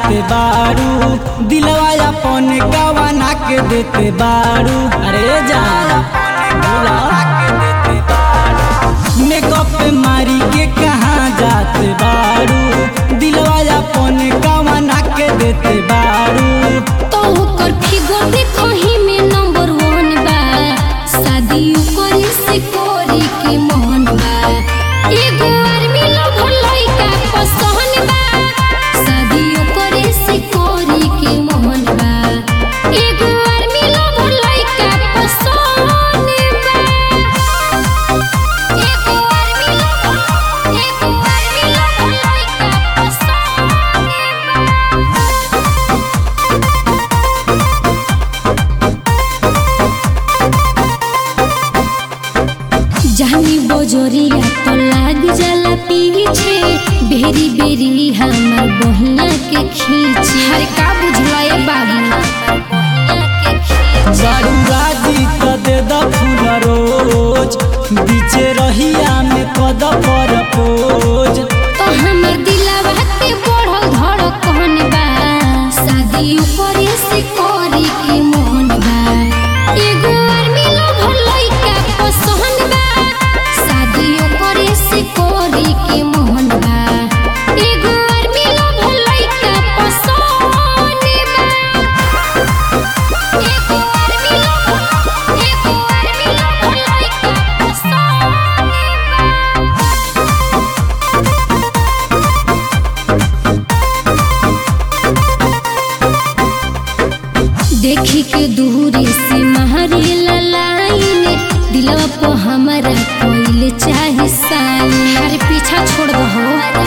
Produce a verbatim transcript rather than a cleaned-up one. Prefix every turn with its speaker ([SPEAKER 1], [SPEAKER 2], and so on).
[SPEAKER 1] जाते बारू, दिलवा अपन गवाना के देते बारू। अरे जा मेकअप मारी के कहाँ जाते बारू, दिलवा अपन गवाना के देते बारू।
[SPEAKER 2] तो ओकर फिगर देखहि में नंबर वन बा, शादी ओकर से कोरी के मन बा। एगो आर्मी लवर लइका पसंद बा, शादी ओकर से कोरी के मन बा। एगो आर्मी लवर लइका पसंद बा, एगो आर्मी लवर एगो आर्मी लवर लइका पसंद जानी बजरिया तो लाग जाला पीछे, बेरी बेरी हमर बहिया के खींचे। हर का बुझला ए बाबू
[SPEAKER 1] बारू राजी त दे द फूल रोज, बीचे रहिया में कद पर पोज।
[SPEAKER 2] तो हमर दिलवा के बढ़ल धड़कन बा, शादी ऊपर से कोरी के मन बा। एगो आर्मी लवर लइका पसंद बा, शादी ऊपर से कोरी के मन बा। एगो आर्मी लवर लइका पसंद बा, एगो आर्मी लवर एगो आर्मी लवर लइका पसंद देखी के दूरी से महरे लाइन, दिलवा को हमारा कोइल चाहे साइन। हर पीछा छोड़ दो।